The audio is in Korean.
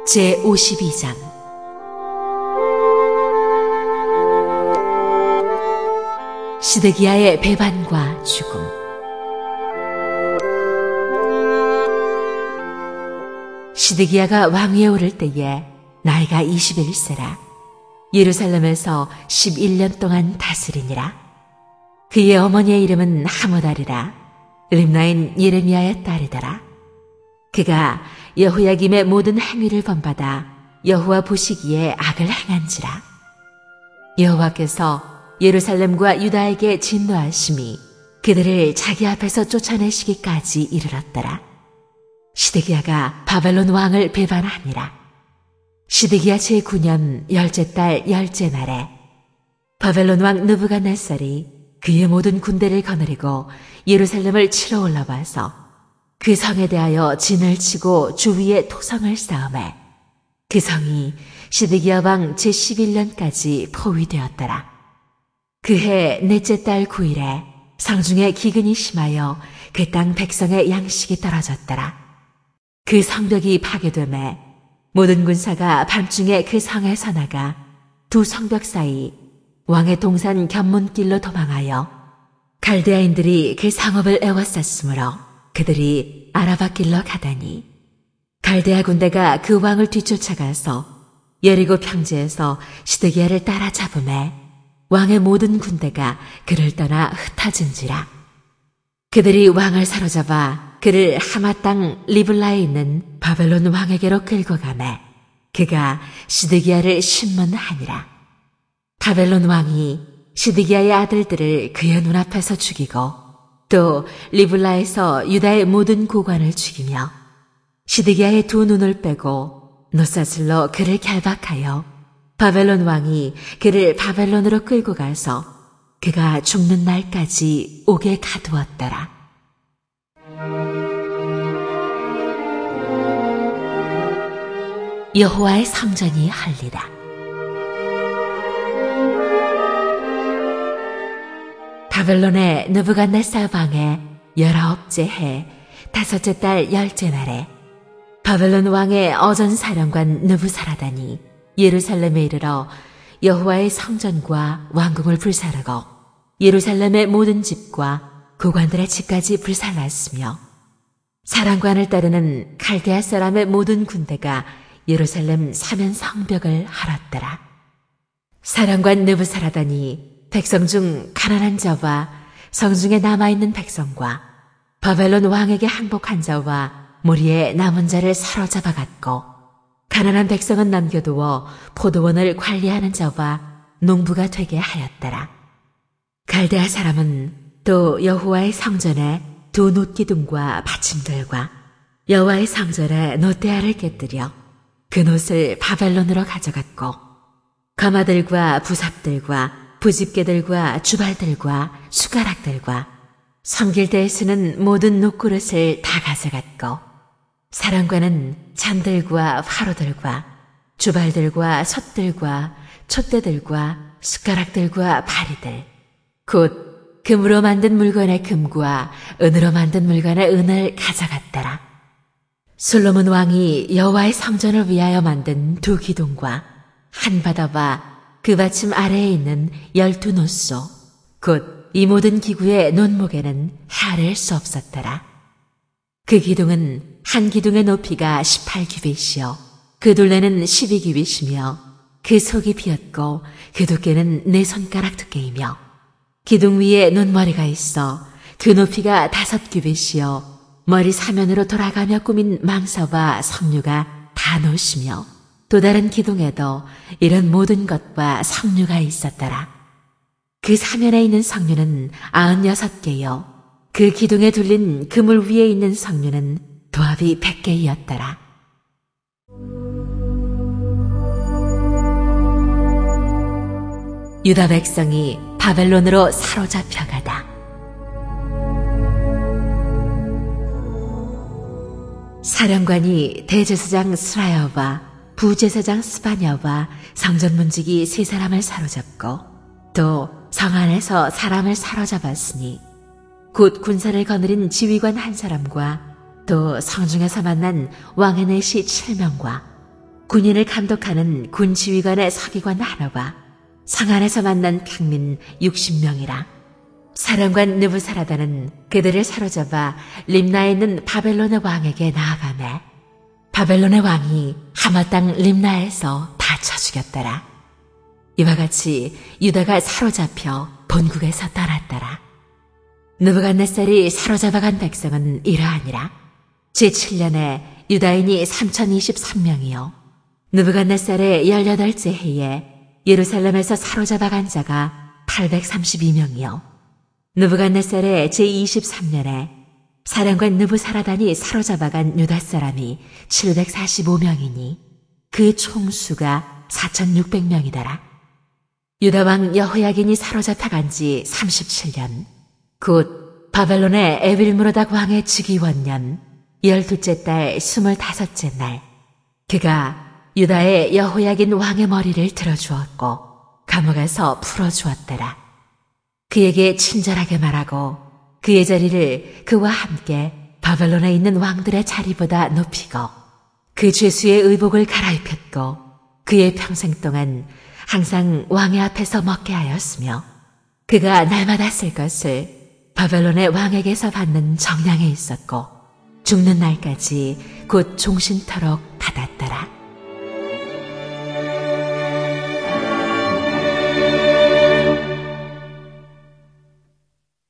제52장 시드기야의 배반과 죽음. 시드기야가 왕위에 오를 때에 나이가 21세라. 예루살렘에서 11년 동안 다스리니라. 그의 어머니의 이름은 하무달이라. 림나인 예레미야의 딸이더라. 그가 여호야김의 모든 행위를 본받아 여호와 보시기에 악을 행한지라. 여호와께서 예루살렘과 유다에게 진노하심이 그들을 자기 앞에서 쫓아내시기까지 이르렀더라. 시드기야가 바벨론 왕을 배반하니라. 시드기야 제9년 10째 달 10째 날에 바벨론 왕 느부갓네살이 그의 모든 군대를 거느리고 예루살렘을 치러 올라와서 그 성에 대하여 진을 치고 주위에 토성을 쌓음에 그 성이 시드기야 왕 제11년까지 포위되었더라. 그해 넷째 달 9일에 성중에 기근이 심하여 그 땅 백성의 양식이 떨어졌더라. 그 성벽이 파괴되매 모든 군사가 밤중에 그 성에서 나가 두 성벽 사이 왕의 동산 견문길로 도망하여 갈대아인들이 그 성읍을 에워쌌으므로 그들이 아라바 길로 가다니 갈대아 군대가 그 왕을 뒤쫓아가서 여리고 평지에서 시드기야를 따라잡음에 왕의 모든 군대가 그를 떠나 흩어진지라. 그들이 왕을 사로잡아 그를 하마 땅 리블라에 있는 바벨론 왕에게로 끌고 가매 그가 시드기야를 신문하니라. 바벨론 왕이 시드기야의 아들들을 그의 눈앞에서 죽이고 또 리블라에서 유다의 모든 고관을 죽이며 시드기야의 두 눈을 빼고 놋사슬로 그를 결박하여 바벨론 왕이 그를 바벨론으로 끌고 가서 그가 죽는 날까지 옥에 가두었더라. 여호와의 성전이 헐리라. 바벨론의 느부갓네살 왕의 19째 해 5째 달 10째 날에 바벨론 왕의 어전사령관 느부사라단이 예루살렘에 이르러 여호와의 성전과 왕궁을 불사르고 예루살렘의 모든 집과 고관들의 집까지 불살랐으며 사령관을 따르는 갈대아 사람의 모든 군대가 예루살렘 사면 성벽을 헐었더라. 사령관 느부사라단이 백성 중 가난한 자와 성중에 남아있는 백성과 바벨론 왕에게 항복한 자와 무리에 남은 자를 사로잡아 갔고 가난한 백성은 남겨두어 포도원을 관리하는 자와 농부가 되게 하였더라. 갈대아 사람은 또 여호와의 성전에 두 놋기둥과 받침들과 여호와의 성전에 놋대야를 깨뜨려 그 놋을 바벨론으로 가져갔고 가마들과 부삽들과 부집게들과 주발들과 숟가락들과 섬길 때에 쓰는 모든 놋그릇을 다 가져갔고 사령관은 잔들과 화로들과 주발들과 솥들과 촛대들과 숟가락들과 바리들 곧 금으로 만든 물건의 금과 은으로 만든 물건의 은을 가져갔더라. 솔로몬 왕이 여호와의 성전을 위하여 만든 두 기둥과 한 바다와 그 받침 아래에 있는 12놋소 곧 이 모든 기구의 놋목에는 헤아릴 수 없었더라. 그 기둥은 한 기둥의 높이가 18규빗이요 그 둘레는 12규빗이며 그 속이 비었고 그 두께는 4손가락 두께이며 기둥 위에 놋머리가 있어 그 높이가 5규빗이요 머리 사면으로 돌아가며 꾸민 망사와 석류가 다 놋이며 또 다른 기둥에도 이런 모든 것과 석류가 있었더라. 그 사면에 있는 석류는 96개요. 그 기둥에 둘린 그물 위에 있는 석류는 도합이 100개이었더라. 유다 백성이 바벨론으로 사로잡혀가다. 사령관이 대제사장 스라야와 부제사장 스바냐와 성전문지기 3사람을 사로잡고 또 성 안에서 사람을 사로잡았으니 곧 군사를 거느린 지휘관 1사람과 또 성중에서 만난 왕의 내시 7명과 군인을 감독하는 군 지휘관의 서기관 하나와 성 안에서 만난 평민 60명이라. 사령관 느부사라다는 그들을 사로잡아 림나에 있는 바벨론의 왕에게 나아가매 바벨론의 왕이 하마 땅 림나에서 다 쳐 죽였더라. 이와 같이 유다가 사로잡혀 본국에서 떠났더라. 느부갓네살이 사로잡아간 백성은 이러하니라. 제7년에 유다인이 3023명이요 느부갓네살의 18째 해에 예루살렘에서 사로잡아간 자가 832명이요 느부갓네살의 제23년에 사령관 느부사라단이 사로잡아간 유다 사람이 745명이니 그 총수가 4600명이더라. 유다왕 여호야긴이 사로잡혀간 지 37년 곧 바벨론의 에빌므로닥 왕의 즉위원년 12째 달 25째 날 그가 유다의 여호야긴 왕의 머리를 들어주었고 감옥에서 풀어주었더라. 그에게 친절하게 말하고 그의 자리를 그와 함께 바벨론에 있는 왕들의 자리보다 높이고 그 죄수의 의복을 갈아입혔고 그의 평생 동안 항상 왕의 앞에서 먹게 하였으며 그가 날마다 쓸 것을 바벨론의 왕에게서 받는 정량에 있었고 죽는 날까지 곧 종신토록 받았더라.